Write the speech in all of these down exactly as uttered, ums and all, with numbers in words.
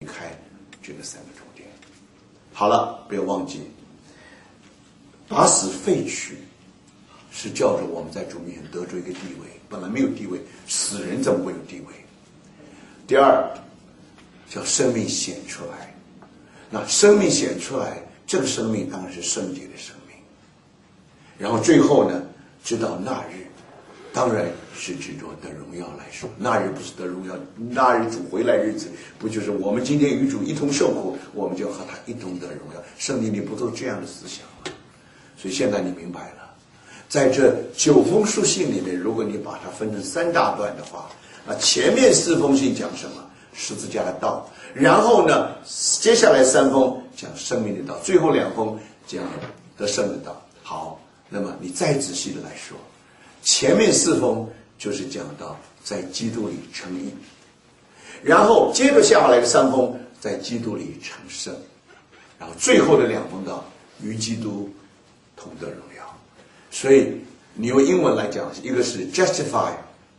开这个三个重点。好了，不要忘记，把死废去是叫着我们在主面前得着一个地位，本来没有地位，死人怎么会有地位？第二，叫生命显出来。那生命显出来，这个生命当然是圣洁的生命。然后最后呢，直到那日，当然是指着得荣耀来说，那日不是得荣耀，那日主回来日子，不就是我们今天与主一同受苦，我们就要和他一同得荣耀？圣经里不都这样的思想吗？所以现在你明白了，在这九封书信里面，如果你把它分成三大段的话，那前面四封信讲什么？十字架的道。然后呢，接下来三封讲生命的道，最后两封讲得胜的道。好，那么你再仔细的来说，前面四封就是讲到在基督里称义，然后接着下来的三封在基督里成圣，然后最后的两封道与基督同得荣耀。所以你用英文来讲，一个是 justify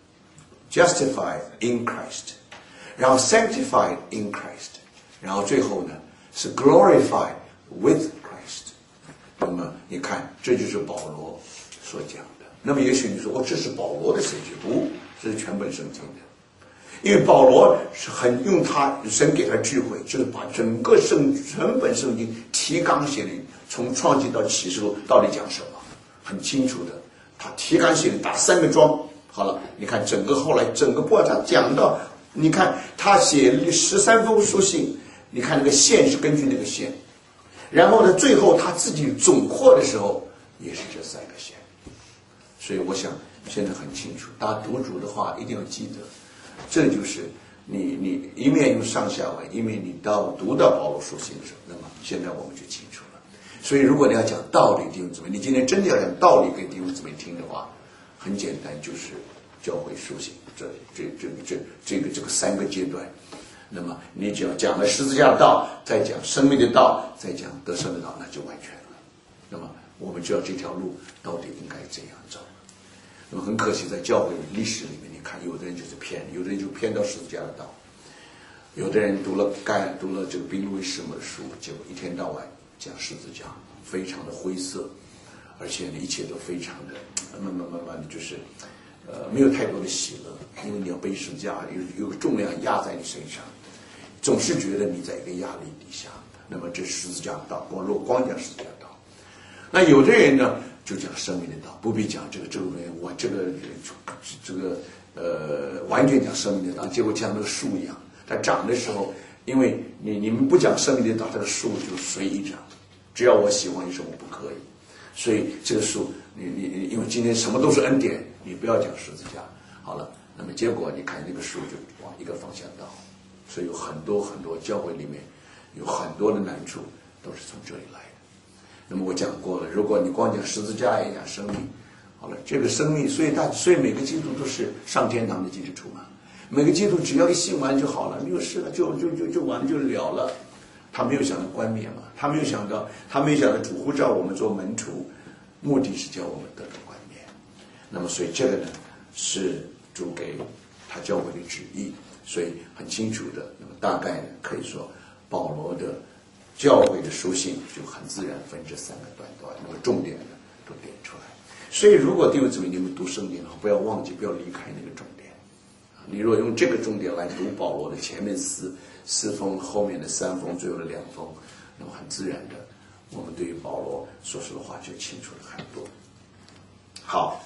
justify in Christ， 然后 sanctified in Christ， 然后最后呢是 glorify with Christ。 那么你看，这就是保罗所讲的。那么也许你说，哦，这是保罗的神学，不，这是全本圣经的。因为保罗是很用他神给他智慧，就是把整个圣全本圣经提纲挈领，从创纪到启示录到底讲什么，很清楚的。他提纲挈领打三个桩。好了，你看整个后来整个过程讲到，你看他写十三封书信，你看那个线是根据那个线，然后呢，最后他自己总括的时候也是这三个线。所以我想现在很清楚，大家读主的话一定要记得，这就是你你一面用上下文，一面你到读到保罗书信的时候，那么现在我们就清楚了。所以如果你要讲道理弟兄姊妹，你今天真的要讲道理给弟兄姊妹听的话，很简单，就是教会书信这这这这这个这个三个阶段。那么你只要讲了十字架的道，再讲生命的道，再讲得胜的道，那就完全了。那么我们知道这条路到底应该怎样走。那么很可惜，在教会历史里面，你看有的人就是偏，有的人就偏到十字架的道，有的人读了干读了这个宾路易士母的书，结果一天到晚讲十字架，非常的灰色，而且呢一切都非常的慢慢慢慢的就是呃没有太多的喜乐，因为你要背十字架，有有个重量压在你身上，总是觉得你在一个压力底下。那么这十字架的道，光如果光讲十字架的道，那有的人呢就讲生命的道，不必讲这个这个我这个这个呃完全讲生命的道，结果像那个树一样，它长的时候，因为你你们不讲生命的道，这个树就随意长，只要我喜欢你什么不可以，所以这个树你你你因为今天什么都是恩典，你不要讲十字架，好了，那么结果你看那个树就往一个方向倒，所以有很多很多教会里面有很多的难处都是从这里来的。那么我讲过了，如果你光讲十字架也讲生命，好了，这个生命，所以大，所以每个基督都是上天堂的基础嘛。每个基督只要一信完就好了，没有事了，就就就就完了就了了。他没有想到冠冕嘛，他没有想到，他没有想到主呼召我们做门徒，目的是叫我们得到冠冕。那么所以这个呢，是主给他教会的旨意，所以很清楚的。那么大概呢，可以说保罗的教会的书信就很自然分这三个段段，那么重点呢都点出来。所以如果弟兄姊妹你们读圣经的话，不要忘记，不要离开那个重点。你若用这个重点来读保罗的前面四四封，后面的三封，最后的两封，那么很自然的，我们对于保罗所说的话就清楚了很多。好，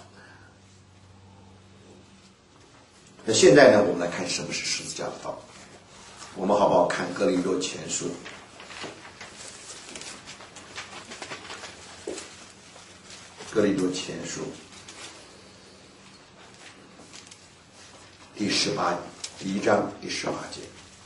那现在呢，我们来看什么是十字架的道。我们好不好看哥林多前书？哥林多前书第十八第一章第十八节，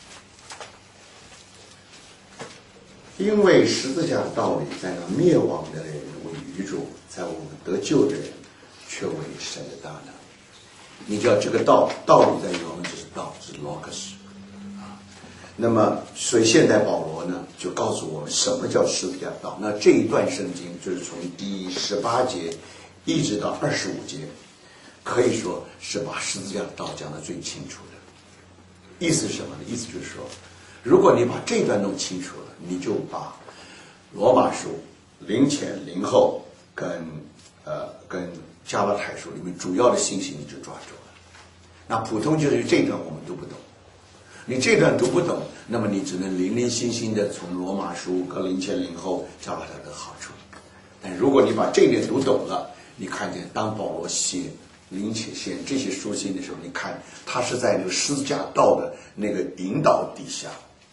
因为十字架的道理在那灭亡的人为愚拙，在我们得救的人却为神的大能。你知道这个道道理在原文就是道，是 logos 啊。那么所以现在保罗呢就告诉我们什么叫十字架道。那这一段圣经就是从第十八节一直到二十五节，可以说是把十字架的道讲得最清楚的。意思是什么呢？意思就是说， 如果你把这段弄清楚了，你就把罗马书零前零后跟呃跟加拉太书里面主要的信息你就抓住了。那普通就是这段我们读不懂，你这段读不懂，那么你只能零零星星的从罗马书跟零前零后加拉太的好处。但如果你把这一点读懂了，你看见当保罗写林且写这些书信的时候，你看他是在那个十字架道的那个引导底下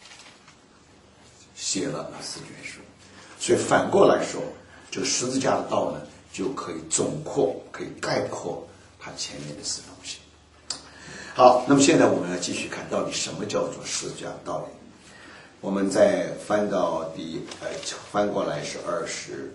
写了那四卷书，所以反过来说，这个十字架的道呢，就可以总括，可以概括他前面的四东西。好，那么现在我们要继续看到底什么叫做十字架的道理。我们再翻到第呃翻过来是二十。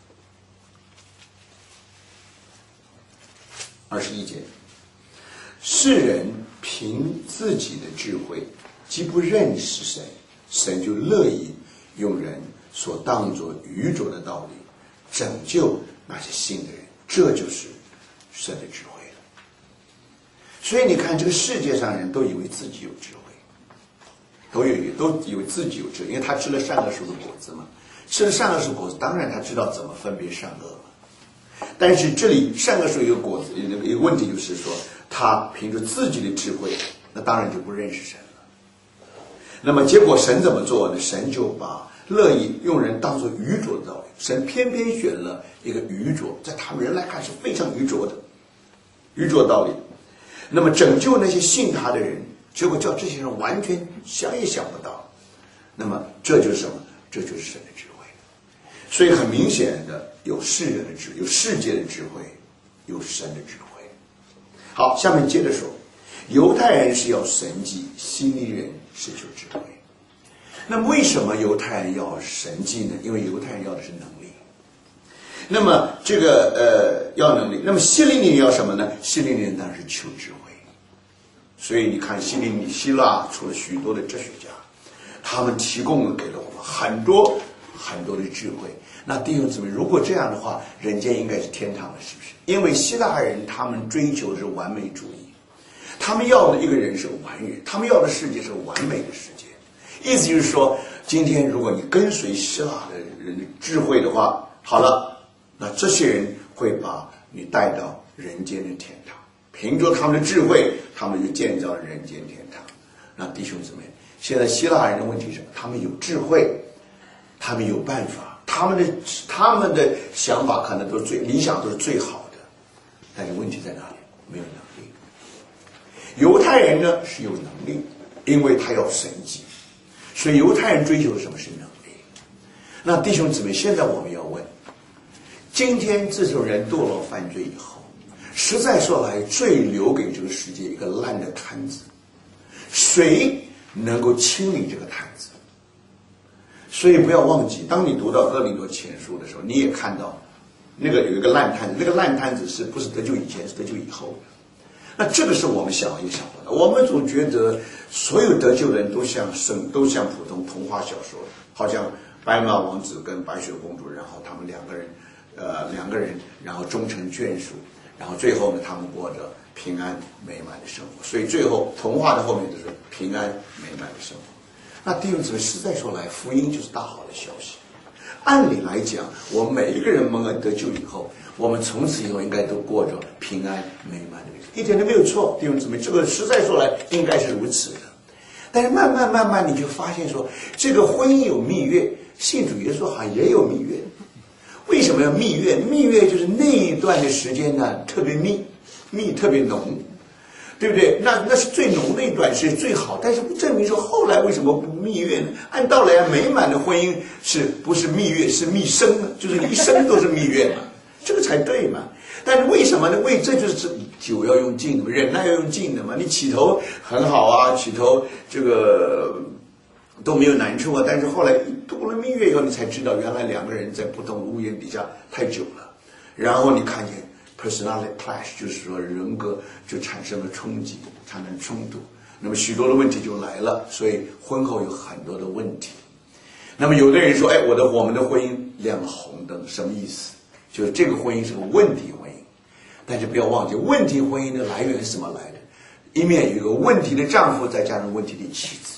二十一节，世人凭自己的智慧，既不认识神，神就乐意用人所当作愚拙的道理，拯救那些信的人，这就是神的智慧了。所以你看，这个世界上人都以为自己有智慧，都有都以为自己有智慧，因为他吃了善恶树的果子嘛，吃了善恶树果子，当然他知道怎么分别善恶。但是这里善恶树有个果子，有一个问题就是说，他凭着自己的智慧，那当然就不认识神了。那么结果神怎么做呢？神就把乐意用人当作愚拙的道理，神偏偏选了一个愚拙，在他们人来看是非常愚拙的愚拙道理。那么拯救那些信他的人，结果叫这些人完全想也想不到。那么这就是什么？这就是神的智慧。所以很明显的，有世人的智慧，有世界的智慧，有神的智慧。好，下面接着说，犹太人是要神迹，希利人是求智慧。那么为什么犹太人要神迹呢？因为犹太人要的是能力。那么这个呃要能力，那么希利人要什么呢？希利人当然是求智慧。所以你看，希利希腊出了许多的哲学家，他们提供了给了我们很多很多的智慧。那弟兄姊妹，如果这样的话，人间应该是天堂了，是不是？因为希腊人他们追求的是完美主义，他们要的一个人是完人，他们要的世界是完美的世界。意思就是说，今天如果你跟随希腊的人的智慧的话，好了，那这些人会把你带到人间的天堂，凭着他们的智慧，他们就建造了人间天堂。那弟兄姊妹，现在希腊人的问题是，他们有智慧，他们有办法。他们的他们的想法可能都是最理想，都是最好的，但是问题在哪里？没有能力。犹太人呢是有能力，因为他要神迹，所以犹太人追求的什么是能力。那弟兄姊妹，现在我们要问，今天这种人堕落犯罪以后，实在说来，罪留给这个世界一个烂的摊子，谁能够清理这个摊子？所以不要忘记，当你读到哥林多前书的时候，你也看到那个有一个烂摊子，那个烂摊子是不是得救以前，是得救以后的。那这个是我们想也想不到。我们总觉得所有得救的人都像生都像普通童话小说，好像白马王子跟白雪公主，然后他们两个人呃两个人然后终成眷属，然后最后呢他们过着平安美满的生活。所以最后童话的后面就是平安美满的生活。那弟兄姊妹，实在说来，福音就是大好的消息。按理来讲，我们每一个人蒙恩得救以后，我们从此以后应该都过着平安美满的日子，一点都没有错。弟兄姊妹，这个实在说来应该是如此的。但是慢慢慢慢你就发现说，这个婚姻有蜜月，信主耶稣好像也有蜜月。为什么要蜜月？蜜月就是那一段的时间呢，特别密，蜜特别浓。对不对？那那是最浓的一段是最好，但是不证明说后来为什么不蜜月呢？按道理美满的婚姻是不是蜜月，是蜜生呢？就是一生都是蜜月嘛，这个才对嘛。但是为什么呢？为这就是酒要用尽的嘛，忍耐要用尽的嘛。你起头很好啊，起头这个都没有难处啊，但是后来度了蜜月以后，你才知道原来两个人在不同屋檐底下太久了，然后你看见personality clash， 就是说人格就产生了冲击，产生冲突，那么许多的问题就来了。所以婚后有很多的问题。那么有的人说，哎，我的我们的婚姻亮了红灯，什么意思？就是这个婚姻是个问题婚姻。但是不要忘记，问题婚姻的来源是什么来的？一面有一个问题的丈夫，再加上问题的妻子。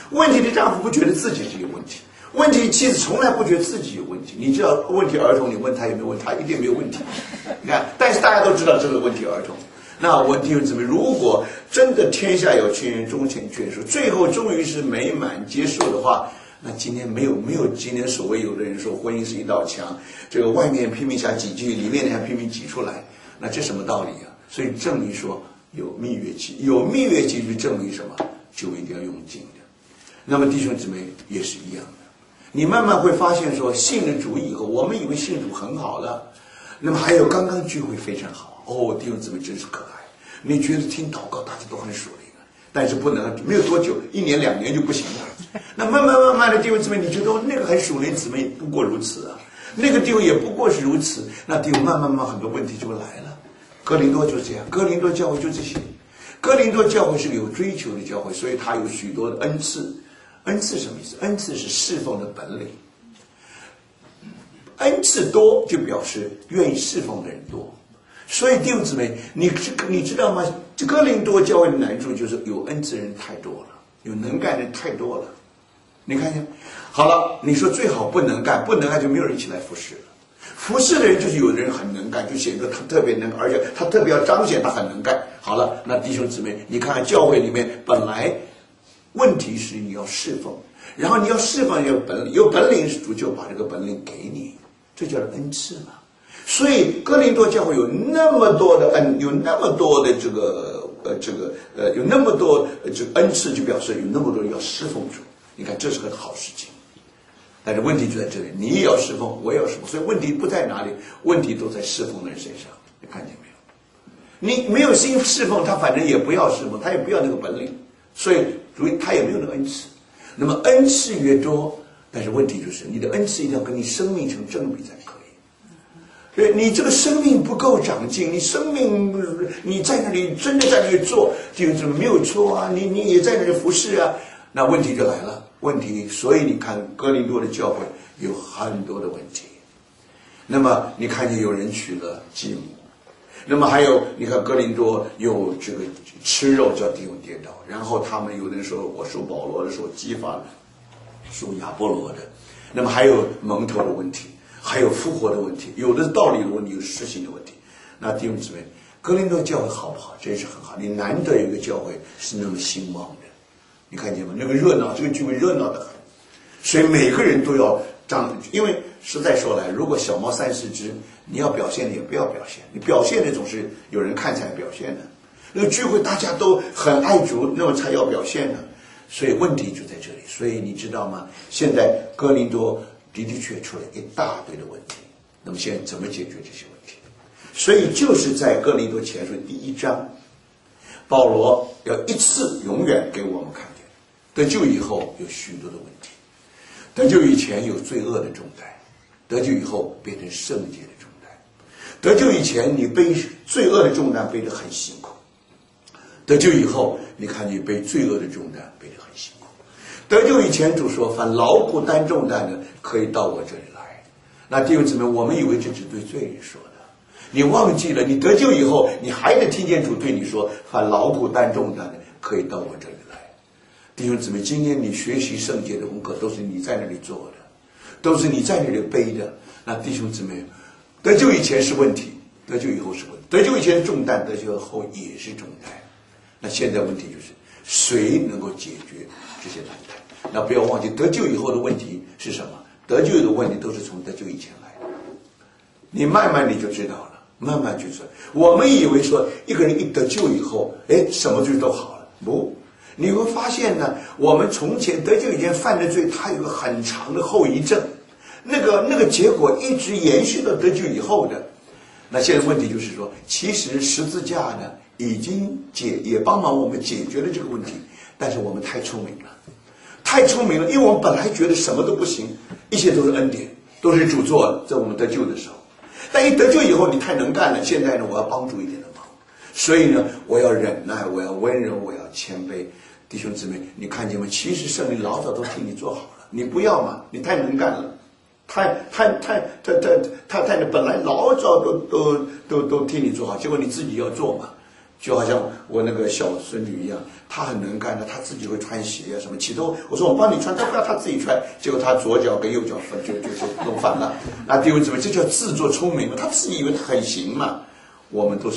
问题的丈夫不觉得自己是有问题，问题妻子从来不觉得自己有问题。你知道问题儿童，你问他有没有问题，他一定没有问题。你看，但是大家都知道这个问题儿童。那我弟兄姊妹，如果真的天下有情人终成眷属，最后终于是美满结束的话，那今天没有没有今天所谓有的人说婚姻是一道墙，这个外面拼命想挤进去，里面还拼命挤出来，那这什么道理啊？所以证明说有蜜月期，有蜜月期就证明什么？就一定要用尽的。那么弟兄姊妹也是一样的，你慢慢会发现说信了主以后，我们以为信主很好了，那么还有刚刚聚会非常好哦，弟兄姊妹真是可爱。你觉得听祷告大家都很属灵啊，但是不能没有多久，一年两年就不行了。那慢慢慢慢的弟兄姊妹，你觉得那个很属灵姊妹不过如此啊，那个弟兄也不过是如此，那弟兄慢慢慢很多问题就来了。哥林多就这样，哥林多教会就这些。哥林多教会是个有追求的教会，所以它有许多的恩赐。恩赐什么意思？恩赐是侍奉的本领。恩赐多就表示愿意侍奉的人多。所以弟兄姊妹，你你知道吗？这哥林多教会的难处就是有恩赐人太多了，有能干的人太多了。你看见？好了，你说最好不能干，不能干就没有人起来服侍了。服侍的人就是有的人很能干，就显得他特别能干，而且他特别要彰显他很能干。好了，那弟兄姊妹，你看看教会里面本来问题是你要侍奉，然后你要侍奉有本领，有本领主就把这个本领给你，这叫做恩赐嘛。所以哥林多教会有那么多的恩，有那么多的这个呃这个呃有那么多这个恩赐，就表示有那么多人要侍奉主。你看这是个好事情。但是问题就在这里，你也要侍奉，我也要侍奉，所以问题不在哪里，问题都在侍奉的人身上。你看见没有？你没有心侍奉他，反正也不要侍奉，他也不要那个本领，所以所以他也没有那个恩赐。那么恩赐越多，但是问题就是你的恩赐一定要跟你生命成正比才可以。对，你这个生命不够长进，你生命你在那里真的在那里做，就怎么没有错啊？你你也在那里服侍啊，那问题就来了。问题，所以你看哥林多的教会有很多的问题。那么你看见有人娶了继母，那么还有你看哥林多有这个吃肉叫弟兄跌倒，然后他们有的人说我属保罗的，属基法的，属亚波罗的，那么还有蒙头的问题，还有复活的问题，有的是道理的问题，有实行的问题。那弟兄姊妹，哥林多教会好不好？真是很好，你难得有一个教会是那么兴旺的。你看见吗？那个热闹，这个聚会热闹得很，所以每个人都要张。因为实在说来，如果小猫三四只，你要表现的也不要表现，你表现的总是有人看才表现的。那个聚会大家都很爱主，那么才要表现的。所以问题就在这里。所以你知道吗？现在哥林多的的确出了一大堆的问题。那么现在怎么解决这些问题？所以就是在哥林多前书第一章，保罗要一次永远给我们看见。得救以后有许多的问题，得救以前有罪恶的重担，得救以后变成圣洁的重担，得救以前你背罪恶的重担背得很辛苦，得救以后你看你背罪恶的重担背得很辛苦。得救以前主说凡劳苦担重担的可以到我这里来。那弟兄姊妹，我们以为这只对罪人说的，你忘记了你得救以后你还得听见主对你说凡劳苦担重担的可以到我这里来。弟兄姊妹，今天你学习圣洁的功课都是你在那里做的，都是你在那里背的。那弟兄姊妹，得救以前是问题，得救以后是问题，得救以前重担，得救以后也是重担。那现在问题就是谁能够解决这些难题？那不要忘记得救以后的问题是什么？得救的问题都是从得救以前来的。你慢慢你就知道了，慢慢去说。我们以为说一个人一得救以后，哎，什么罪都好了，不。你会发现呢，我们从前得救以前犯的罪，它有个很长的后遗症，那个那个结果一直延续到得救以后的。那现在问题就是说，其实十字架呢已经解也帮忙我们解决了这个问题，但是我们太聪明了，太聪明了，因为我们本来觉得什么都不行，一切都是恩典，都是主做的，在我们得救的时候。但一得救以后，你太能干了，现在呢，我要帮助一点的忙，所以呢，我要忍耐，我要温柔，我要谦卑。弟兄姊妹，你看见吗？其实圣灵老早都替你做好了，你不要嘛，你太能干了，太太太太太太太本来老早都都都都替你做好，结果你自己要做嘛。 就好像我那个小孙女一样，她很能干的，她自己会穿鞋啊什么。起头我说我帮你穿，她不要她自己穿，结果她左脚跟右脚分就就就弄反了。那弟兄姊妹，这叫自作聪明嘛？她自己以为她很行嘛？我们都是